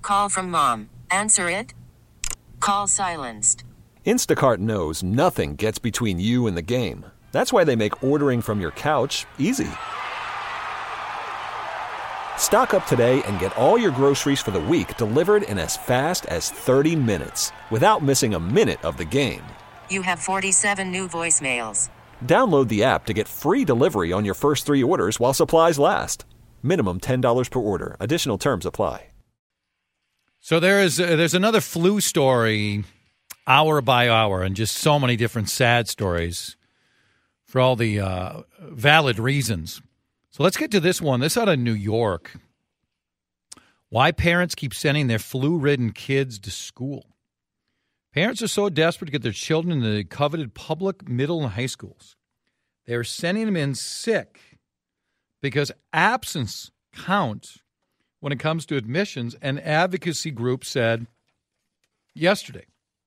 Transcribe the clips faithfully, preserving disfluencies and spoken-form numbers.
Call from mom. Answer it. Call silenced. Instacart knows nothing gets between you and the game. That's why they make ordering from your couch easy. Stock up today and get all your groceries for the week delivered in as fast as thirty minutes without missing a minute of the game. You have forty-seven new voicemails. Download the app to get free delivery on your first three orders while supplies last. Minimum ten dollars per order. Additional terms apply. So there is uh, there's another flu story hour by hour, and just so many different sad stories for all the uh, valid reasons. So let's get to this one. This out of New York. Why parents keep sending their flu-ridden kids to school. Parents are so desperate to get their children into the coveted public middle and high schools. They're sending them in sick because absence counts when it comes to admissions, an advocacy group said yesterday.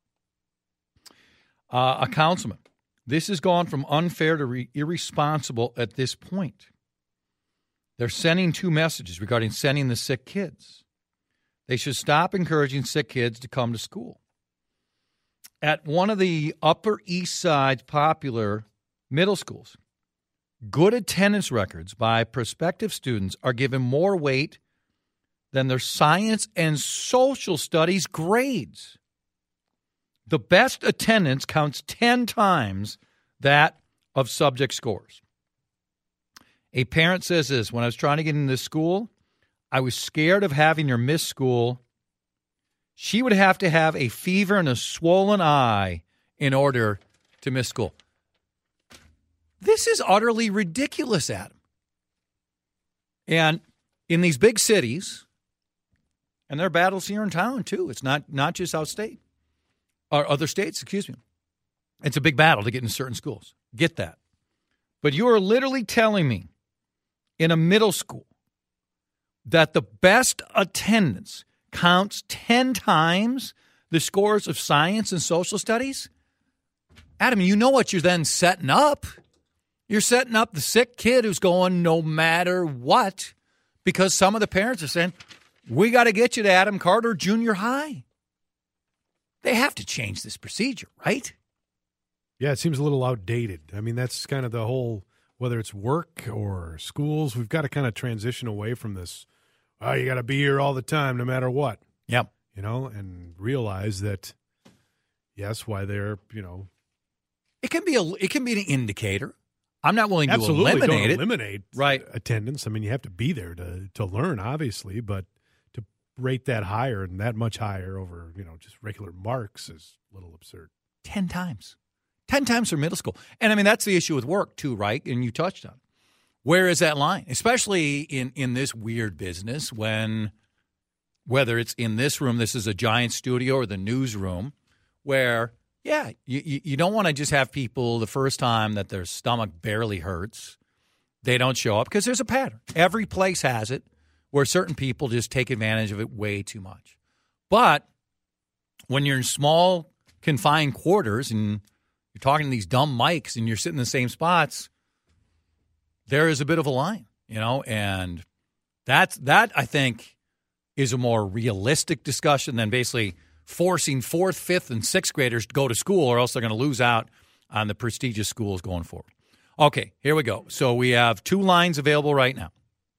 Uh, a councilman. This has gone from unfair to re- irresponsible at this point. They're sending two messages regarding sending the sick kids. They should stop encouraging sick kids to come to school. At one of the Upper East Side's popular middle schools, good attendance records by prospective students are given more weight than their science and social studies grades. The best attendance counts ten times that of subject scores. A parent says this: when I was trying to get into this school, I was scared of having her miss school. She would have to have a fever and a swollen eye in order to miss school. This is utterly ridiculous, Adam. And in these big cities, and there are battles here in town, too. It's not, not just out state. Or other states, excuse me. It's a big battle to get into certain schools. Get that. But you are literally telling me in a middle school that the best attendance counts ten times the scores of science and social studies? Adam, you know what you're then setting up. You're setting up the sick kid who's going no matter what, because some of the parents are saying, we got to get you to Adam Carter Junior High. They have to change this procedure, right? Yeah, it seems a little outdated. I mean, that's kind of the whole, whether it's work or schools, we've got to kind of transition away from this, oh, you got to be here all the time no matter what. Yep. You know, and realize that, yes, why they're, you know. It can be a, it can be an indicator. I'm not willing to absolutely eliminate don't it. eliminate right. attendance. I mean, you have to be there to, to learn, obviously, but to rate that higher and that much higher over, you know, just regular marks is a little absurd. Ten times. Ten times for middle school. And, I mean, that's the issue with work, too, right? And you touched on it. Where is that line? Especially in, in this weird business when, whether it's in this room, this is a giant studio, or the newsroom, where, yeah, you, you don't want to just have people the first time that their stomach barely hurts, they don't show up, because there's a pattern. Every place has it where certain people just take advantage of it way too much. But when you're in small, confined quarters and you're talking to these dumb mics and you're sitting in the same spots, there is a bit of a line, you know, and that's, that, I think, is a more realistic discussion than basically forcing fourth, fifth, and sixth graders to go to school, or else they're going to lose out on the prestigious schools going forward. Okay, here we go. So we have two lines available right now.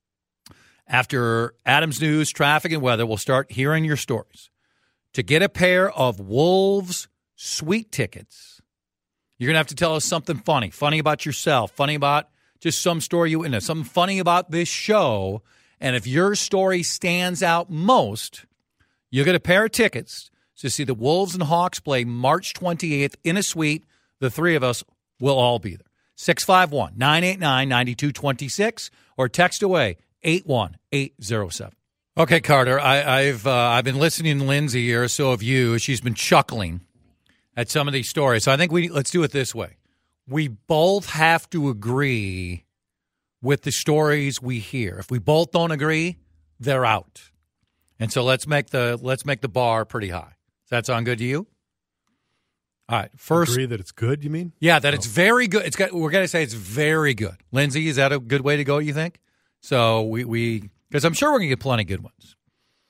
After Adam's News, Traffic, and Weather, we'll start hearing your stories. To get a pair of Wolves Suite tickets, you're going to have to tell us something funny. Funny about yourself. Funny about just some story you know, something funny about this show. And if your story stands out most, you'll get a pair of tickets to see the Wolves and Hawks play March twenty-eighth in a suite. The three of us will all be there. six five one, nine eight nine, nine two two six or text away eight one eight zero seven. Okay, Carter, I, I've uh, I've been listening to Lindsay here, so have you. She's been chuckling at some of these stories. So I think we let's do it this way. We both have to agree with the stories we hear. If we both don't agree, they're out. And so let's make the let's make the bar pretty high. Does that sound good to you? All right. First, agree that it's good, you mean? Yeah, that oh. it's very good. It's got, we're going to say it's very good. Lindsay, is that a good way to go, you think? So we, we because I'm sure we're going to get plenty of good ones.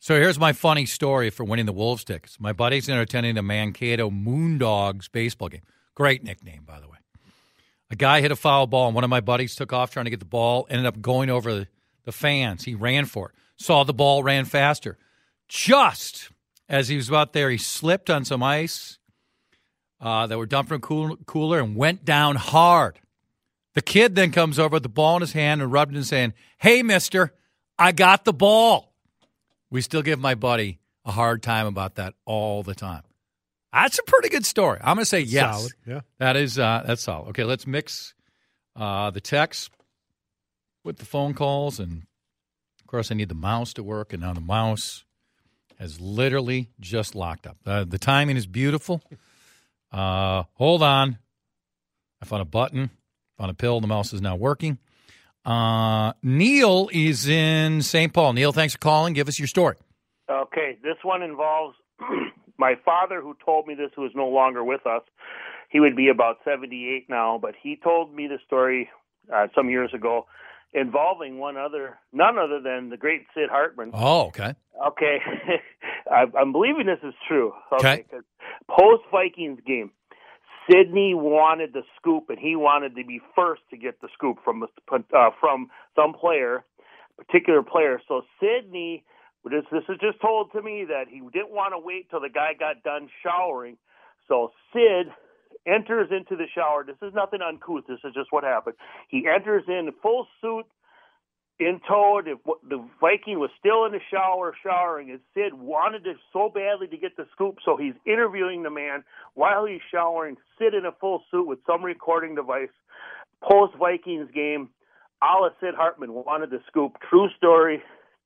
So here's my funny story for winning the Wolves tickets. My buddies are attending the Mankato Moondogs baseball game. Great nickname, by the way. A guy hit a foul ball, and one of my buddies took off trying to get the ball, ended up going over the, the fans. He ran for it. Saw the ball, ran faster. Just as he was about there, he slipped on some ice uh, that were dumped from a cool, cooler and went down hard. The kid then comes over with the ball in his hand and rubbed it and saying, "Hey, mister, I got the ball." We still give my buddy a hard time about that all the time. That's a pretty good story. I'm going to say yes. Solid, yeah. That is, uh, that's solid. Okay, let's mix uh, the text with the phone calls. And, of course, I need the mouse to work. And now the mouse has literally just locked up. Uh, the timing is beautiful. Uh, hold on. I found a button. Found a pill. The mouse is now working. Uh, Neil is in Saint Paul. Neil, thanks for calling. Give us your story. Okay, this one involves my father, who told me this, who is no longer with us. He would be about seventy-eight now, but he told me the story uh, some years ago involving one other, none other than the great Sid Hartman. Oh, okay. Okay, I, I'm believing this is true. Okay. Okay. Post-Vikings game, Sidney wanted the scoop, and he wanted to be first to get the scoop from uh, from some player, particular player. So Sidney, this, this is just told to me that he didn't want to wait till the guy got done showering. So Sid enters into the shower. This is nothing uncouth. This is just what happened. He enters in full suit, in tow. The, the Viking was still in the shower showering, and Sid wanted to so badly to get the scoop, so he's interviewing the man while he's showering. Sid in a full suit with some recording device. Post-Vikings game, a la Sid Hartman wanted the scoop. True story.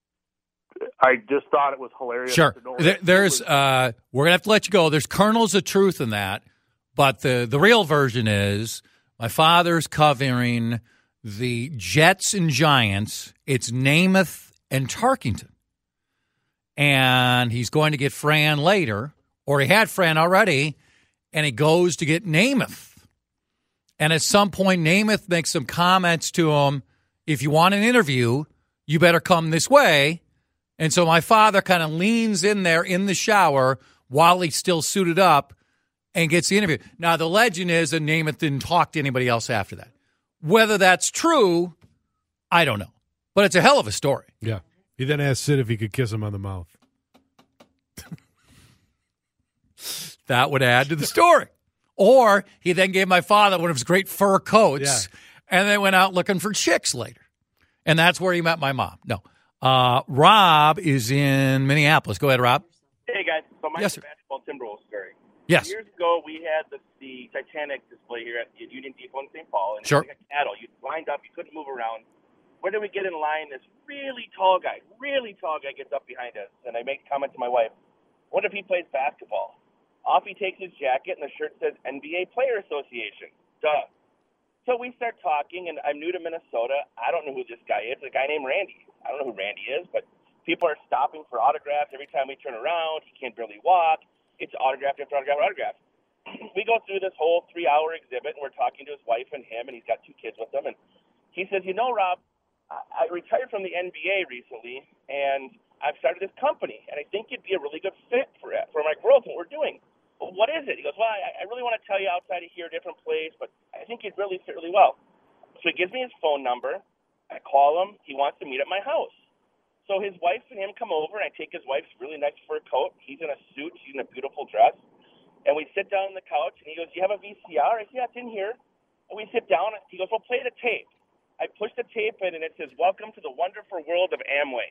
I just thought it was hilarious. Sure. To know There, there's, uh, we're going to have to let you go. There's kernels of truth in that, but the, the real version is my father's covering the Jets and Giants. It's Namath and Tarkington. And he's going to get Fran later, or he had Fran already, and he goes to get Namath. And at some point, Namath makes some comments to him, if you want an interview, you better come this way. And so my father kind of leans in there in the shower while he's still suited up and gets the interview. Now, the legend is that Namath didn't talk to anybody else after that. Whether that's true, I don't know. But it's a hell of a story. Yeah. He then asked Sid if he could kiss him on the mouth. That would add to the story. Or he then gave my father one of his great fur coats, yeah. and then went out looking for chicks later. And that's where he met my mom. No. Uh, Rob is in Minneapolis. Go ahead, Rob. Hey, guys. So my Yes, basketball Timberwolves story. Yes. Years ago, we had the, the Titanic display here at Union Depot in Saint Paul. And Sure. It was like a cattle. You lined up. You couldn't move around. Where did we get in line? This really tall guy, really tall guy gets up behind us. And I make a comment to my wife, what if he plays basketball? Off he takes his jacket, and the shirt says N B A Player Association. Duh. So we start talking, and I'm new to Minnesota. I don't know who this guy is. A guy named Randy. I don't know who Randy is, but people are stopping for autographs every time we turn around. He can't barely walk. It's autograph after autograph after autograph. We go through this whole three-hour exhibit, and we're talking to his wife and him, and he's got two kids with him. And he says, you know, Rob, I retired from the N B A recently, and I've started this company, and I think you'd be a really good fit for it, for my growth and what we're doing. Well, what is it? He goes, well, I, I really want to tell you outside of here, a different place, but I think you'd really fit really well. So he gives me his phone number. I call him. He wants to meet at my house. So his wife and him come over, and I take his wife's really nice fur coat. He's in a suit. She's in a beautiful dress. And we sit down on the couch, and he goes, do you have a V C R? I said, yeah, it's in here. And we sit down. He goes, well, play the tape. I push the tape in, and it says, welcome to the wonderful world of Amway.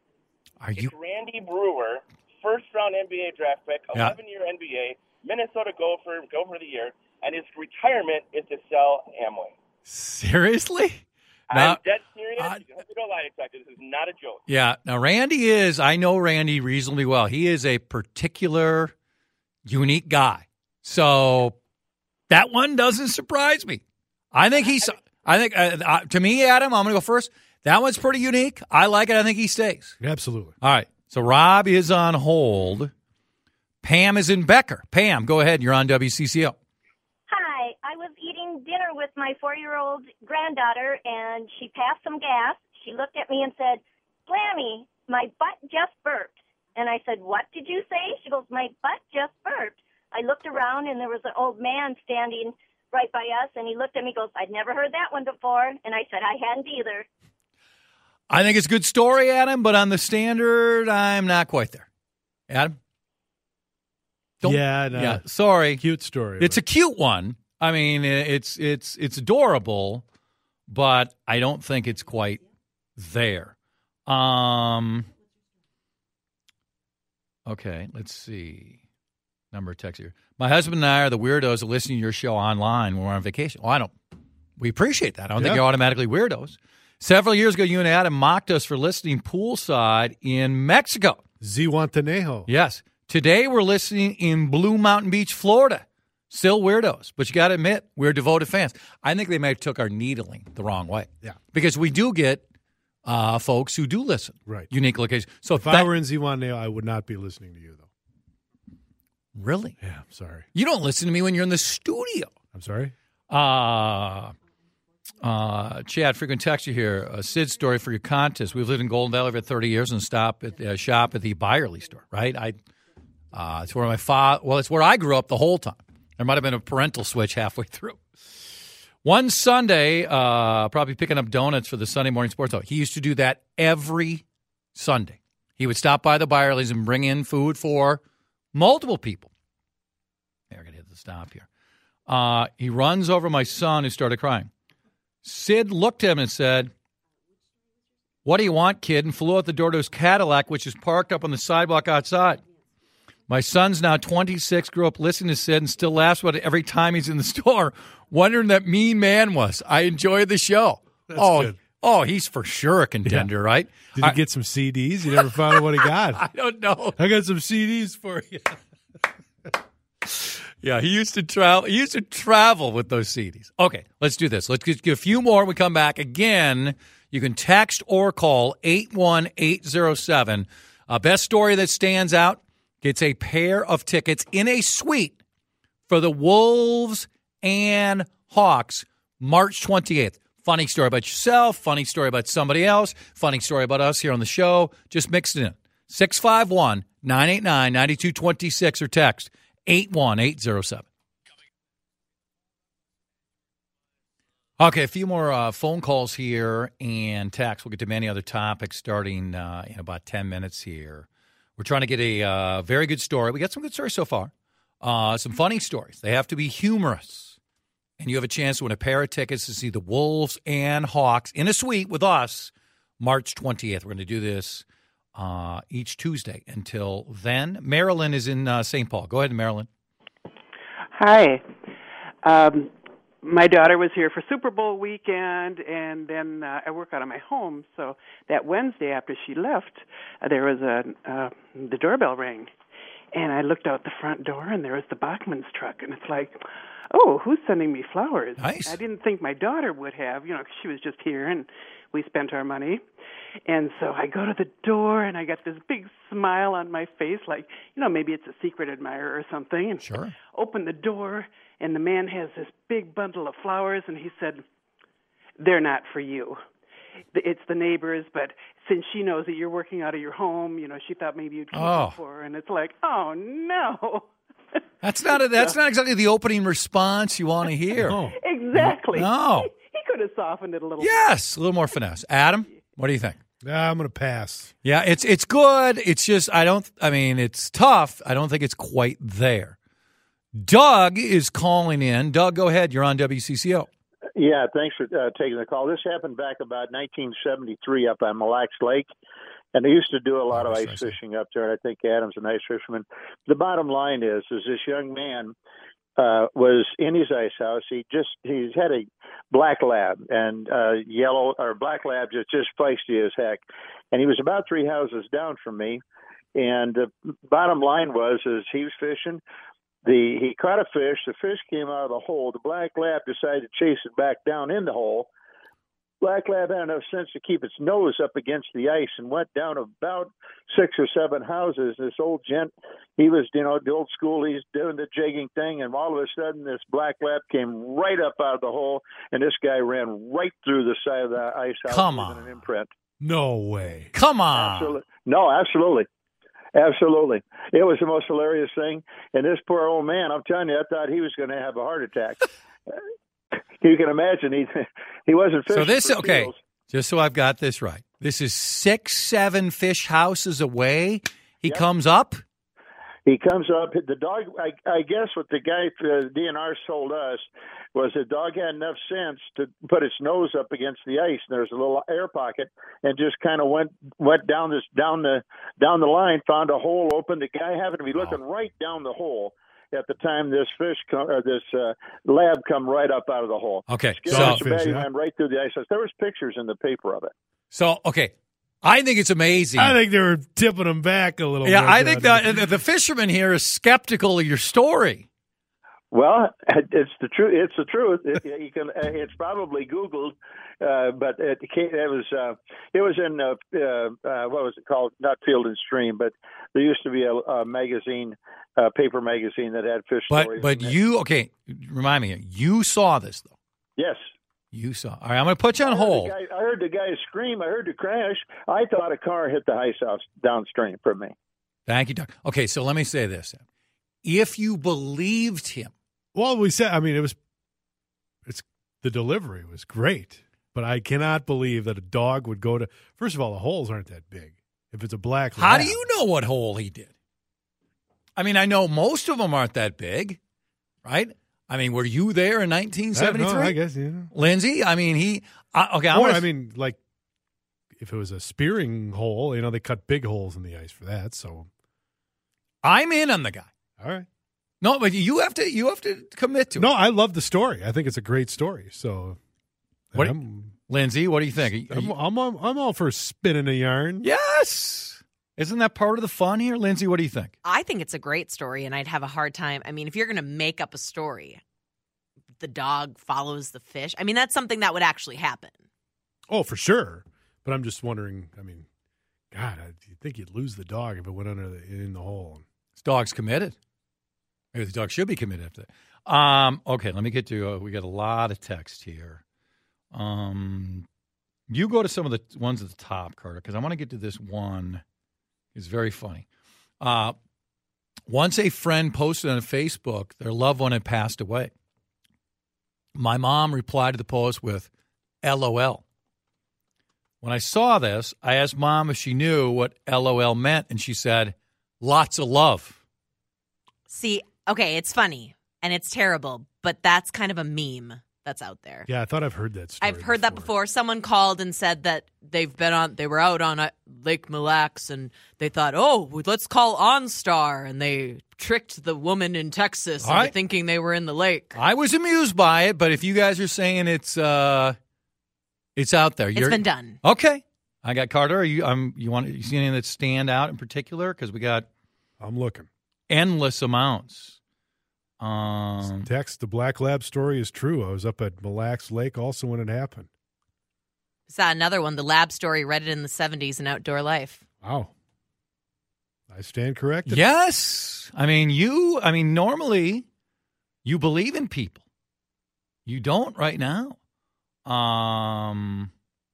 Are you? It's Randy Brewer, first-round N B A draft pick, eleven-year yeah. N B A, Minnesota Gopher, Gopher of the Year, and his retirement is to sell Amway. Seriously? I'm now, dead serious. uh, You can have to go lie detector. This is not a joke. Yeah. Now, Randy is, I know Randy reasonably well. He is a particular, unique guy. So that one doesn't surprise me. I think he's, I think, uh, uh, to me, Adam, I'm going to go first. That one's pretty unique. I like it. I think he stays. Absolutely. All right. So Rob is on hold. Pam is in Becker. Pam, go ahead. You're on W C C O. Hi. I was eating dinner with my four-year-old granddaughter, and she passed some gas. She looked at me and said, Glammy, my butt just burped. And I said, what did you say? She goes, my butt just burped. I looked around, and there was an old man standing right by us, and he looked at me and goes, I'd never heard that one before. And I said, I hadn't either. I think it's a good story, Adam, but on the standard, I'm not quite there. Adam? Don't, yeah, no. yeah. Sorry, cute story. It's but. a cute one. I mean, it's it's it's adorable, but I don't think it's quite there. Um. Okay, let's see. Number of texts here. My husband and I are the weirdos of listening to your show online when we're on vacation. Well, I don't. We appreciate that. I don't yeah. think you're automatically weirdos. Several years ago, you and Adam mocked us for listening poolside in Mexico. Zihuatanejo. Yes. Today, we're listening in Blue Mountain Beach, Florida. Still weirdos, but you got to admit, we're devoted fans. I think they may have took our needling the wrong way. Yeah. Because we do get uh, folks who do listen. Right. Unique locations. So if that, I were in Zihuatanejo, I would not be listening to you, though. Really? Yeah, I'm sorry. You don't listen to me when you're in the studio. I'm sorry? Uh, uh, Chad, frequent texture here. A Sid story for your contest. We've lived in Golden Valley for thirty years and stop at uh, shop at the Byerly store, right? I. Uh, it's where my father, well, it's where I grew up the whole time. There might have been a parental switch halfway through. One Sunday, uh, probably picking up donuts for the Sunday morning sports. He used to do that every Sunday. He would stop by the Byerly's and bring in food for multiple people. They're going to hit the stop here. Uh, he runs over my son who started crying. Sid looked at him and said, what do you want, kid? And flew out the door to his Cadillac, which is parked up on the sidewalk outside. My son's now twenty-six, grew up listening to Sid and still laughs about it every time he's in the store, wondering that mean man was. I enjoyed the show. That's oh, good. oh, he's for sure a contender, Yeah. right? Did I, you get some C Ds? You never found out what he got. I don't know. I got some C Ds for you. Yeah, he used to travel. He used to travel with those C Ds. Okay, let's do this. Let's get a few more. When we come back again. You can text or call eight one eight zero seven. Uh, best story that stands out gets a pair of tickets in a suite for the Wolves and Hawks March twenty-eighth. Funny story about yourself, funny story about somebody else, funny story about us here on the show. Just mix it in. six five one, nine eight nine, nine two two six or text eight one eight zero seven. Okay, a few more uh, phone calls here and text. We'll get to many other topics starting uh, in about ten minutes here. We're trying to get a uh, very good story. We got some good stories so far. Uh, some funny stories. They have to be humorous. And you have a chance to win a pair of tickets to see the Wolves and Hawks in a suite with us March twentieth. We're going to do this uh, each Tuesday. Until then, Marilyn is in uh, Saint Paul. Go ahead, Marilyn. Hi. Um, my daughter was here for Super Bowl weekend, and then uh, I work out of my home. So that Wednesday after she left, uh, there was a uh, the doorbell rang, and I looked out the front door, and there was the Bachman's truck, and it's like, oh, who's sending me flowers? Nice. I didn't think my daughter would have, you know, 'cause she was just here, and we spent our money. And so I go to the door, and I got this big smile on my face, like, you know, maybe it's a secret admirer or something. And Sure. open the door, and the man has this big bundle of flowers, and he said, they're not for you. It's the neighbors, but since she knows that you're working out of your home, you know, she thought maybe you'd keep Oh. them for her. And it's like, oh, no. That's not a, that's not exactly the opening response you want to hear. Oh. Exactly. No. He, he could have softened it a little bit. Yes, a little more finesse. Adam, what do you think? Nah, I'm going to pass. Yeah, it's it's good. It's just I don't. I mean, it's tough. I don't think it's quite there. Doug is calling in. Doug, go ahead. You're on W C C O. Yeah, thanks for uh, taking the call. This happened back about nineteen seventy-three up on Mille Lacs Lake, and they used to do a lot Oh, of that's ice nice. fishing up there, and I think Adam's a nice fisherman. The bottom line is, is this young man uh, was in his ice house. He just he's had a black lab, and uh, yellow or black lab just just feisty as heck, and he was about three houses down from me. And the bottom line was, is he was fishing. The he caught a fish. The fish came out of the hole. The black lab decided to chase it back down in the hole. Black lab had enough sense to keep its nose up against the ice and went down about six or seven houses. This old gent, he was, you know, the old school. He's doing the jigging thing, and all of a sudden, this black lab came right up out of the hole, and this guy ran right through the side of the ice house Come with on. an imprint. No way. Come on. Absolutely. No, absolutely. Absolutely. It was the most hilarious thing. And this poor old man, I'm telling you, I thought he was going to have a heart attack. You can imagine he he wasn't fishing. So this, for okay, seals. just so I've got this right. This is six, seven fish houses away. He Yep. comes up. He comes up. The dog, I, I guess what the guy, uh, D N R told us, was the dog had enough sense to put its nose up against the ice, and there's a little air pocket, and just kind of went went down this down the down the line, found a hole open. The guy happened to be looking right down the hole at the time this fish come, or this uh, lab come right up out of the hole. Okay, Scared so- him so bad he went right through the ice. There was pictures in the paper of it. So, okay, I think it's amazing. I think they were tipping them back a little yeah, bit. I think that the, the fisherman here is skeptical of your story. Well, it's the truth. It's the truth. It, you can. It's probably Googled, uh, but it, came, it was. Uh, it was in uh, uh, what was it called? Not Field and Stream, but there used to be a, a magazine, a paper magazine that had fish But stories. but in it. you okay? Remind me here. You saw this though. Yes. You saw. All right, I'm going to put you on I heard hold. the guy- I heard the guy scream. I heard the crash. I thought a car hit the ice house downstream from me. Thank you, Doug. Okay, so let me say this: if you believed him. Well, we said, I mean, it was, it's the delivery was great, but I cannot believe that a dog would go to, first of all, the holes aren't that big. If it's a black How lab. do you know what hole he did? I mean, I know most of them aren't that big, right? I mean, were you there in nineteen seventy-three? I, know, I guess, yeah. Lindsay, I mean, he, uh, okay, I'm Or, gonna, I mean, like, if it was a spearing hole, you know, they cut big holes in the ice for that, so. I'm in on the guy. All right. No, but you have to, you have to commit to it. No, I love the story. I think it's a great story, so. What, I'm, Lindsay, what do you think? Are you- I'm, I'm, all- I'm all for spinning a yarn. yes. Isn't that part of the fun here? Lindsay, what do you think? I think it's a great story, and I'd have a hard time. I mean, if you're going to make up a story, the dog follows the fish. I mean, that's something that would actually happen. Oh, for sure. But I'm just wondering, I mean, God, I, you think you'd lose the dog if it went under the, in the hole. This dog's committed. Maybe the dog should be committed after that. Um, okay, let me get to, uh, we got a lot of text here. Um, you go to some of the ones at the top, Carter, because I want to get to this one. It's very funny. Uh, once a friend posted on Facebook their loved one had passed away. My mom replied to the post with L O L. When I saw this, I asked Mom if she knew what L O L meant, and she said, lots of love. See, okay, it's funny and it's terrible, but that's kind of a meme that's out there. Yeah, I thought I've heard that story. I've heard that before. Someone called and said that they've been on, they were out on uh, Lake Mille Lacs and they thought, oh, let's call OnStar. And they tricked the woman in Texas All into right. thinking they were in the lake. I was amused by it, but if you guys are saying it's uh, it's out there, It's you're, been done. Okay, I got Carter. Are you um, you want you see anything that stand out in particular? Because we got I'm looking. endless amounts. Um, Text, the Black Lab story is true. I was up at Mille Lacs Lake also when it happened. Saw another one, the lab story, read it in the seventies in Outdoor Life. Wow. I stand corrected. yes, I mean you. I mean normally you believe in people. You don't right now. Um,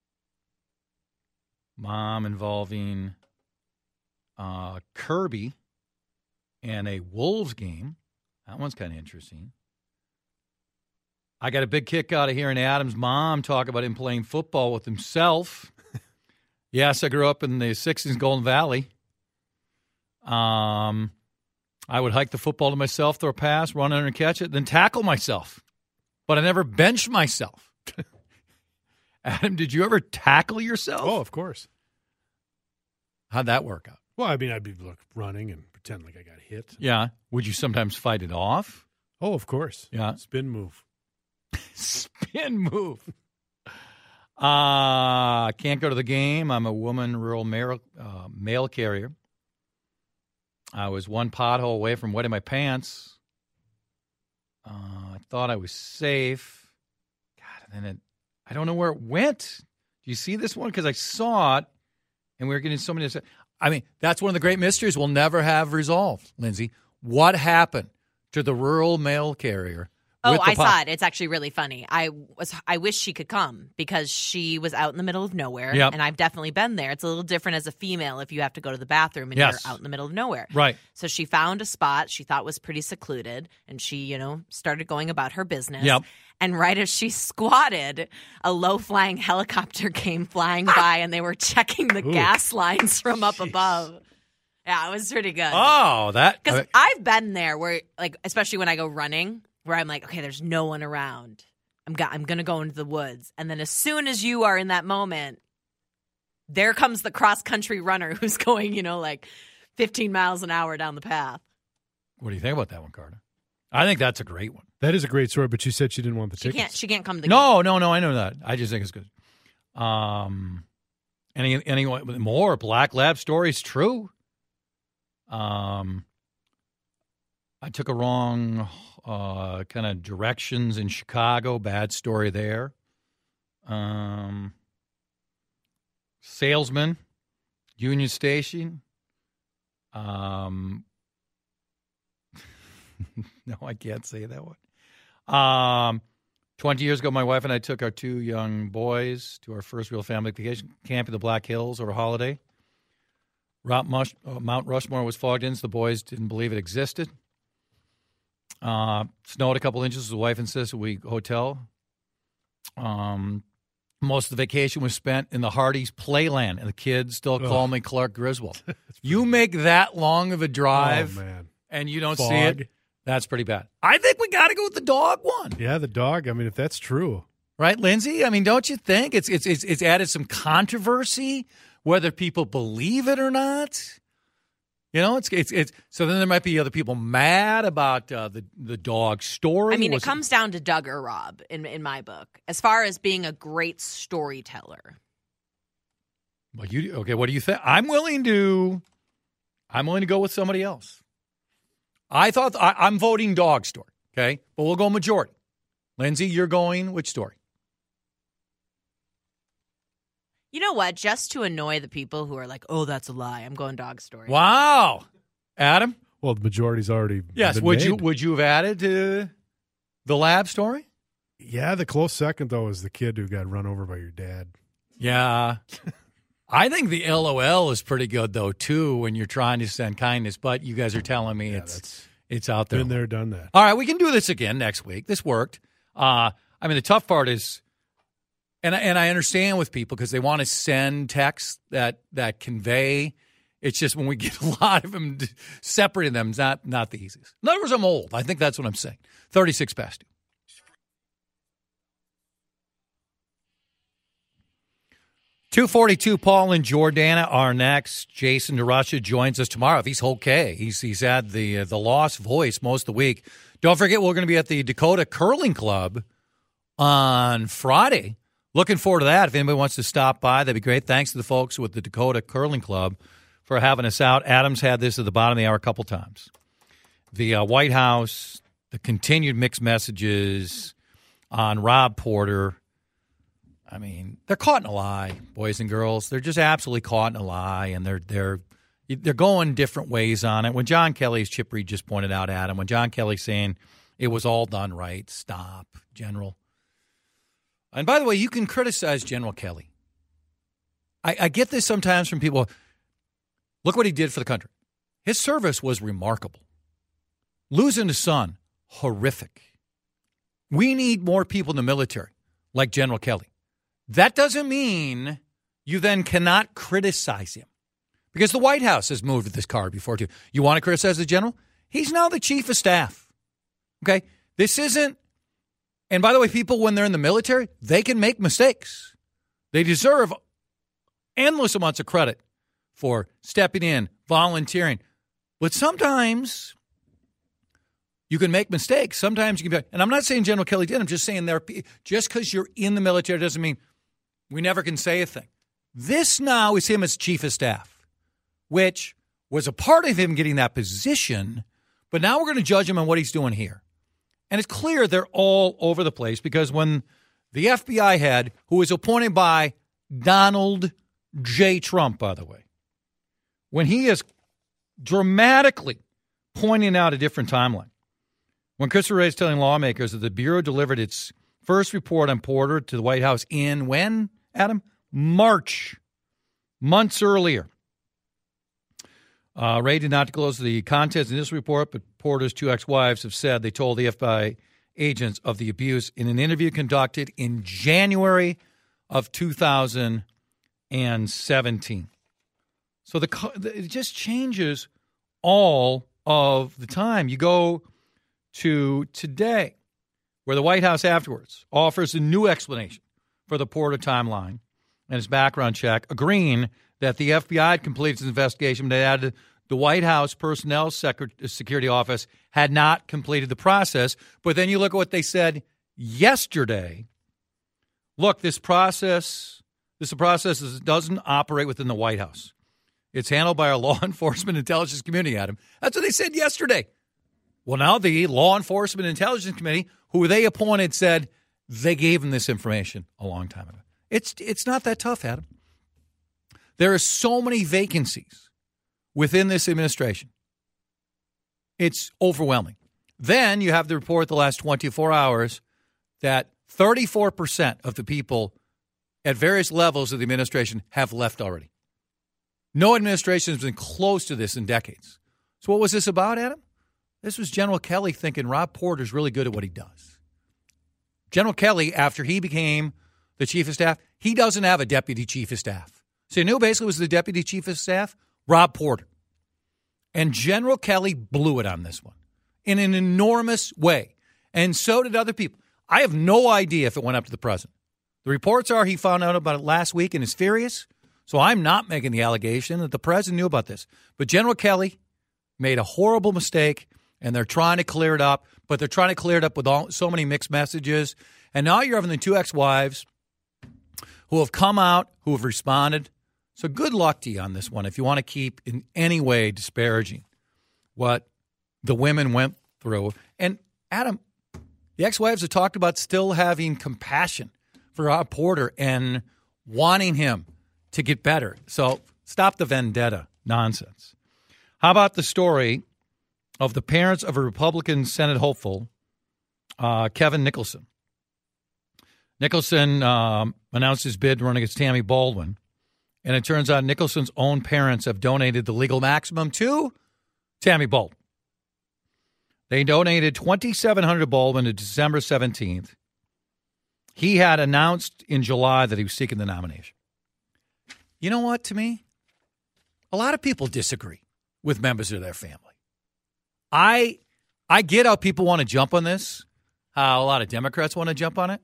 mom involving uh, Kirby and a Wolves game. That one's kind of interesting. I got a big kick out of hearing Adam's mom talk about him playing football with himself. Yes, I grew up in the sixties in Golden Valley. Um, I would hike the football to myself, throw a pass, run under and catch it, then tackle myself. But I never benched myself. Adam, did you ever tackle yourself? Oh, of course. How'd that work out? Well, I mean, I'd be look, running and pretend like I got hit. Yeah. Would you sometimes fight it off? Oh, of course. Yeah. Spin move. Spin move. Uh, can't go to the game. I'm a woman rural mail, uh, mail carrier. I was one pothole away from wetting my pants. Uh, I thought I was safe. God, and then it, I don't know where it went. Do you see this one? Because I saw it, and we were getting so many. I mean, that's one of the great mysteries we'll never have resolved, Lindsay. What happened to the rural mail carrier Oh, with the I pop. saw it. It's actually really funny. I was I wish she could come because she was out in the middle of nowhere. Yep. And I've definitely been there. It's a little different as a female if you have to go to the bathroom and Yes. you're out in the middle of nowhere. Right. So she found a spot she thought was pretty secluded, and she, you know, started going about her business. Yep. And right as she squatted, a low-flying helicopter came flying by, and they were checking the Ooh. gas lines from up above. Yeah, it was pretty good. Oh, that. Because uh, I've been there where, like, especially when I go running, where I'm like, okay, there's no one around. I'm go- I'm going to go into the woods. And then as soon as you are in that moment, there comes the cross-country runner who's going, you know, like fifteen miles an hour down the path. what do you think about that one, Carter? I think that's a great one. That is a great story, but she said she didn't want the She tickets. can't, she can't come to the No, no, no. I know that. I just think it's good. Um, any any more Black Lab stories? True. Um, I took a wrong uh, kind of directions in Chicago. Bad story there. Um, salesman, Union Station. Um, no, I can't say that one. Um, twenty years ago, my wife and I took our two young boys to our first real family vacation camp in the Black Hills over holiday. Mount, Mush, uh, Mount Rushmore was fogged in, so the boys didn't believe it existed. Uh, snowed a couple inches. The wife insisted we hotel. Um, most of the vacation was spent in the Hardee's Playland, and the kids still call Ugh. me Clark Griswold. You make that long of a drive, Oh, man. and you don't Fog. see it. That's pretty bad. I think we got to go with the dog one. Yeah, the dog. I mean, if that's true. Right, Lindsay? I mean, don't you think? It's it's it's, it's added some controversy, whether people believe it or not. You know, it's it's it's. So then there might be other people mad about uh, the the dog story. I mean, Was it comes down to Doug or Rob in in my book, as far as being a great storyteller. Well, you okay? What do you think? I'm willing to. I'm willing to go with somebody else. I thought I, I'm voting dog story. Okay, but we'll go majority. Lindsay, you're going which story? You know what? Just to annoy the people who are like, "Oh, that's a lie," I'm going dog story. Wow, Adam. Well, the majority's already Yes. been Would made. you would you have added to the lab story? Yeah, the close second, though, is the kid who got run over by your dad. Yeah. I think the L O L is pretty good, though, too, when you're trying to send kindness. But you guys are telling me Yeah, it's that's it's out there. been there, done that. All right, we can do this again next week. This worked. Uh, I mean, the tough part is, and I- and I understand with people because they want to send texts that that convey. It's just when we get a lot of them, separating them is not not the easiest. In other words, I'm old. I think that's what I'm saying. thirty-six past two. two forty-two, Paul and Jordana are next. Jason DeRusha joins us tomorrow if he's okay. He's he's had the uh, the lost voice most of the week. Don't forget, we're going to be at the Dakota Curling Club on Friday. Looking forward to that. If anybody wants to stop by, that'd be great. Thanks to the folks with the Dakota Curling Club for having us out. Adam's had this at the bottom of the hour a couple times. The uh, White House, the continued mixed messages on Rob Porter. I mean, they're caught in a lie, boys and girls. They're just absolutely caught in a lie, and they're they're they're going different ways on it. When John Kelly's Chip Reed just pointed out, Adam, when John Kelly's saying it was all done right, stop, General. And by the way, you can criticize General Kelly. I, I get this sometimes from people. Look what he did for the country. His service was remarkable. Losing his son, horrific. We need more people in the military like General Kelly. That doesn't mean you then cannot criticize him. Because the White House has moved this card before, too. You want to criticize the general? He's now the chief of staff. Okay? This isn't, and by the way, people, when they're in the military, they can make mistakes. They deserve endless amounts of credit for stepping in, volunteering. But sometimes you can make mistakes. Sometimes you can be, and I'm not saying General Kelly did. I'm just saying there, just because you're in the military doesn't mean we never can say a thing. This now is him as chief of staff, which was a part of him getting that position, but now we're going to judge him on what he's doing here. And it's clear they're all over the place because when the F B I head, who was appointed by Donald J. Trump, by the way, when he is dramatically pointing out a different timeline, When Christopher Wray is telling lawmakers that the Bureau delivered its first report on Porter to the White House in when, Adam? March, months earlier. Uh, Wray did not disclose the contents in this report, but Porter's two ex-wives have said they told the F B I agents of the abuse in an interview conducted in January of two thousand seventeen. So the it just changes all of the time. You go to today, where the White House afterwards offers a new explanation for the Porter timeline and his background check, agreeing that the F B I had completed its investigation, but added the White House Personnel Security Office had not completed the process. But then you look at what they said yesterday. Look, this process, this process is, doesn't operate within the White House. It's handled by our law enforcement intelligence community, Adam. That's what they said yesterday. Well, now the Law Enforcement Intelligence Committee, who they appointed, said they gave them this information a long time ago. It's it's not that tough, Adam. There are so many vacancies within this administration. It's overwhelming. Then you have the report the last twenty-four hours that thirty-four percent of the people at various levels of the administration have left already. No administration has been close to this in decades. So what was this about, Adam? This was General Kelly thinking Rob Porter's really good at what he does. General Kelly, after he became the chief of staff, he doesn't have a deputy chief of staff. So you know who basically was the deputy chief of staff? Rob Porter. And General Kelly blew it on this one in an enormous way. And so did other people. I have no idea if it went up to the president. The reports are he found out about it last week and is furious. So I'm not making the allegation that the president knew about this. But General Kelly made a horrible mistake, and they're trying to clear it up. But they're trying to clear it up with all, so many mixed messages. And now you're having the two ex-wives who have come out, who have responded. So good luck to you on this one if you want to keep in any way disparaging what the women went through. And, Adam, the ex-wives have talked about still having compassion for Rob Porter and wanting him to get better. So stop the vendetta nonsense. How about the story of the parents of a Republican Senate hopeful, uh, Kevin Nicholson? Nicholson um, announced his bid to run against Tammy Baldwin. And it turns out Nicholson's own parents have donated the legal maximum to Tammy Baldwin. They donated twenty-seven hundred to Baldwin on December seventeenth. He had announced in July that he was seeking the nomination. You know what, to me? A lot of people disagree with members of their family. I I get how people want to jump on this, how a lot of Democrats want to jump on it.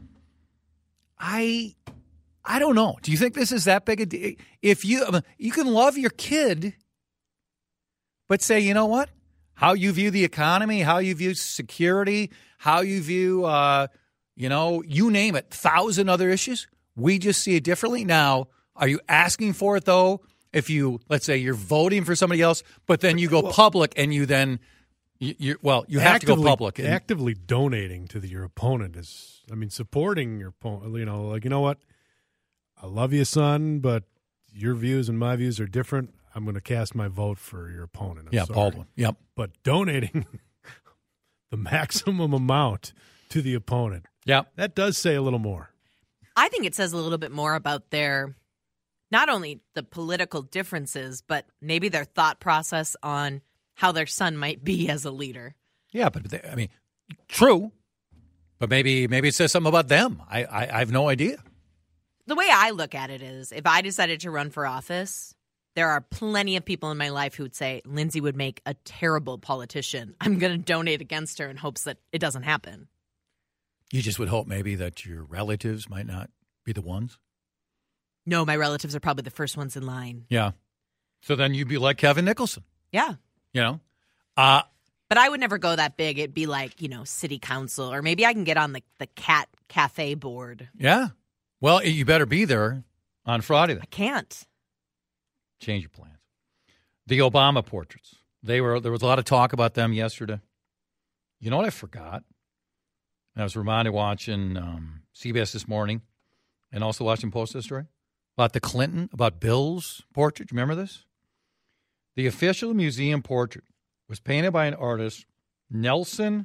I I don't know. Do you think this is that big a deal? If you you can love your kid, but say, you know what? How you view the economy, how you view security, how you view, uh, you know, you name it, thousand other issues. We just see it differently. Now, are you asking for it, though? If you, let's say you're voting for somebody else, but then you go well, public and you then, you, you well, you have actively, to go public. And, actively donating to the, your opponent is, I mean, supporting your opponent, you know, like, you know what? I love you, son, but your views and my views are different. I'm going to cast my vote for your opponent. I'm yeah, sorry. Baldwin. Yep. But donating the maximum amount to the opponent. Yeah. That does say a little more. I think it says a little bit more about their, not only the political differences, but maybe their thought process on how their son might be as a leader. Yeah, but they, I mean, true. But maybe maybe it says something about them. I, I, I have no idea. The way I look at it is, if I decided to run for office, there are plenty of people in my life who would say, Lindsay would make a terrible politician. I'm going to donate against her in hopes that it doesn't happen. You just would hope maybe that your relatives might not be the ones? No, my relatives are probably the first ones in line. Yeah. So then you'd be like Kevin Nicholson. Yeah. You know? Uh, but I would never go that big. It'd be like, you know, city council, or maybe I can get on the, the Cat Cafe board. Yeah. Well, you better be there on Friday then. I can't. Change your plans. The Obama portraits. They were there was a lot of talk about them yesterday. You know what I forgot? I was reminded watching um, C B S This Morning and also watching Post History about the Clinton, about Bill's portrait. Do you remember this? The official museum portrait was painted by an artist, Nelson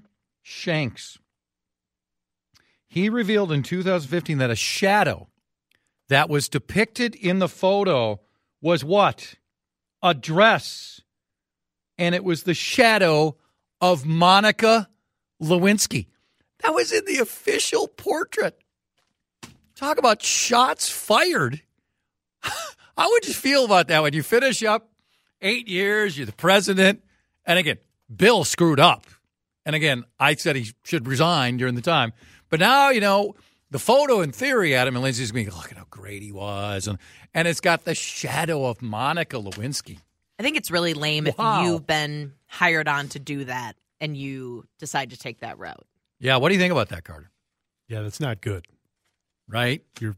Shanks. He revealed in two thousand fifteen that a shadow that was depicted in the photo was what? A dress. And it was the shadow of Monica Lewinsky. That was in the official portrait. Talk about shots fired. How would you feel about that when you finish up eight years, you're the president, and again, Bill screwed up. And again, I said he should resign during the time. But now, you know, the photo in theory, Adam and Lindsay's going to be, look at how great he was. And, and it's got the shadow of Monica Lewinsky. I think it's really lame Wow. if you've been hired on to do that and you decide to take that route. Yeah, what do you think about that, Carter? Yeah, that's not good. Right? You're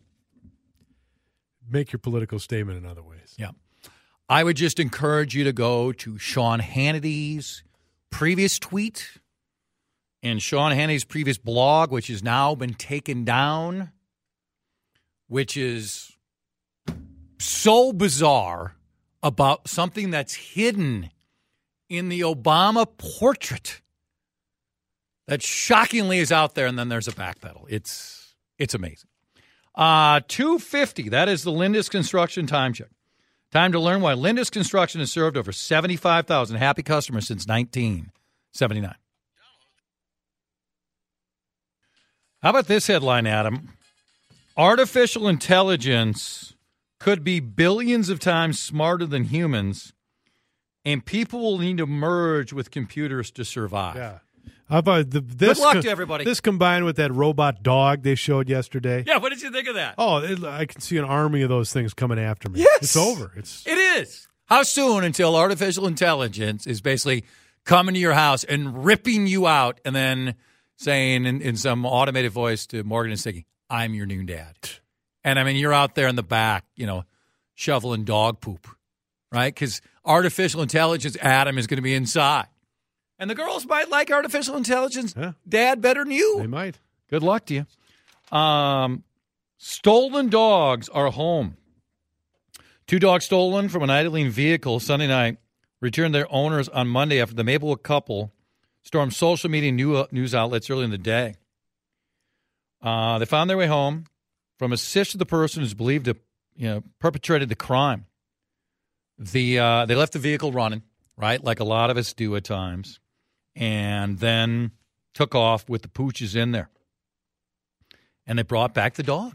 make your political statement in other ways. Yeah. I would just encourage you to go to Sean Hannity's previous tweet and Sean Hannity's previous blog, which has now been taken down, which is so bizarre about something that's hidden in the Obama portrait that shockingly is out there, and then there's a backpedal. It's it's amazing. Uh, two fifty, that is the Lindus Construction time check. Time to learn why Lindus Construction has served over seventy-five thousand happy customers since nineteen seventy-nine. How about this headline, Adam? Artificial intelligence could be billions of times smarter than humans, and people will need to merge with computers to survive. Yeah. How about the, this? Good luck co- to everybody. This combined with that robot dog they showed yesterday. Yeah, what did you think of that? Oh, it, I can see an army of those things coming after me. Yes. It's over. It's It is. How soon until artificial intelligence is basically coming to your house and ripping you out and then saying in, in some automated voice to Morgan and Siggy, I'm your new dad. And, I mean, you're out there in the back, you know, shoveling dog poop, right? Because artificial intelligence, Adam, is going to be inside. And the girls might like artificial intelligence Yeah. dad better than you. They might. Good luck to you. Um, stolen dogs are home. Two dogs stolen from an idling vehicle Sunday night returned their owners on Monday after the Maplewood couple stormed social media news outlets early in the day. Uh, they found their way home from a sister of the person who's believed to, you know, perpetrated the crime. The uh, they left the vehicle running, right, like a lot of us do at times, and then took off with the pooches in there. And they brought back the dog.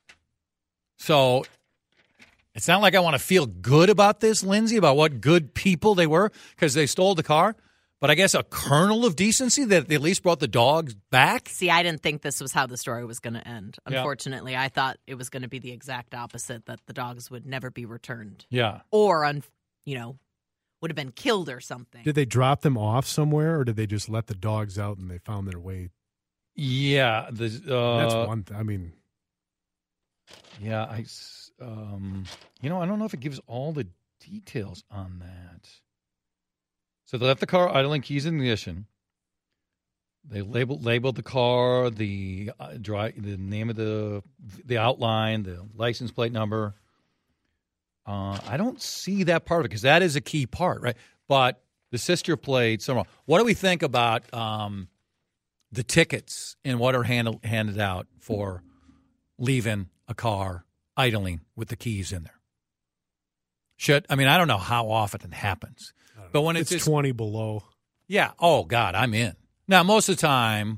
So it's not like I want to feel good about this, Lindsay, about what good people they were because they stole the car. But I guess a kernel of decency that they at least brought the dogs back. See, I didn't think this was how the story was going to end. Yeah. Unfortunately, I thought it was going to be the exact opposite, that the dogs would never be returned. Yeah. Or, un, you know, would have been killed or something. Did they drop them off somewhere, or did they just let the dogs out and they found their way? Yeah. The, uh, That's one thing. I mean, yeah, I, s- um, you know, I don't know if it gives all the details on that. So they left the car idling, keys in ignition. They labeled labeled the car, the uh, dry, the name of the the outline, the license plate number. Uh, I don't see that part of it because that is a key part, right? But the sister played somewhere. What do we think about um, the tickets and what are handled, handed out for leaving a car idling with the keys in there? Should I mean I don't know how often it happens. But when it's, it's just, twenty below. yeah, oh, God, I'm in. Now, most of the time,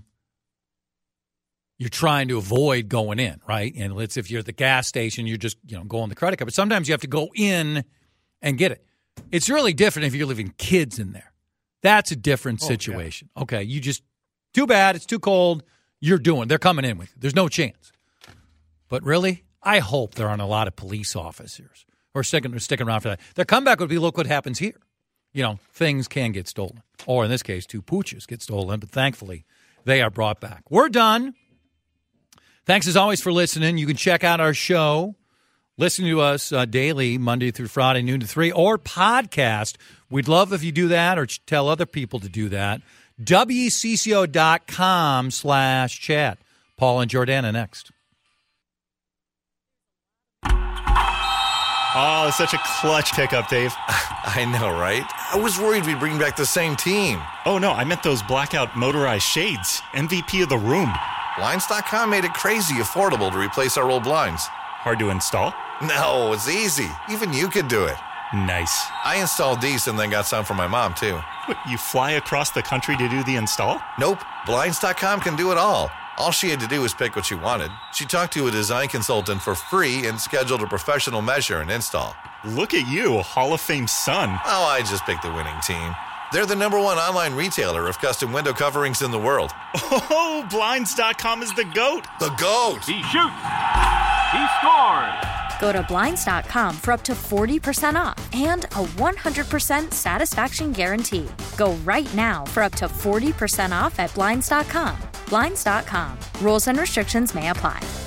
you're trying to avoid going in, right? And let's if you're at the gas station, you're just, you know, going the credit card. But sometimes you have to go in and get it. It's really different if you're leaving kids in there. That's a different Oh, situation. Yeah. Okay, you just, too bad, it's too cold. You're doing, they're coming in with you. There's no chance. But really, I hope there aren't a lot of police officers who are sticking, sticking around for that. Their comeback would be, look what happens here. You know, things can get stolen. Or in this case, two pooches get stolen, but thankfully they are brought back. We're done. Thanks as always for listening. You can check out our show, listen to us uh, daily, Monday through Friday, noon to three, or podcast. We'd love if you do that or tell other people to do that. W C C O dot com slash chat. Paul and Jordana next. Oh, such a clutch pickup, Dave. I know, right? I was worried we'd bring back the same team. Oh, no, I meant those blackout motorized shades. M V P of the room. Blinds dot com made it crazy affordable to replace our old blinds. Hard to install? No, it's easy. Even you could do it. Nice. I installed these and then got some for my mom, too. What, you fly across the country to do the install? Nope. Blinds dot com can do it all. All she had to do was pick what she wanted. She talked to a design consultant for free and scheduled a professional measure and install. Look at you, a Hall of Fame son. Oh, I just picked the winning team. They're the number one online retailer of custom window coverings in the world. Oh, Blinds dot com is the GOAT. The GOAT. He shoots. He scores. Go to Blinds dot com for up to forty percent off and a one hundred percent satisfaction guarantee. Go right now for up to forty percent off at Blinds dot com. Blinds dot com. Rules and restrictions may apply.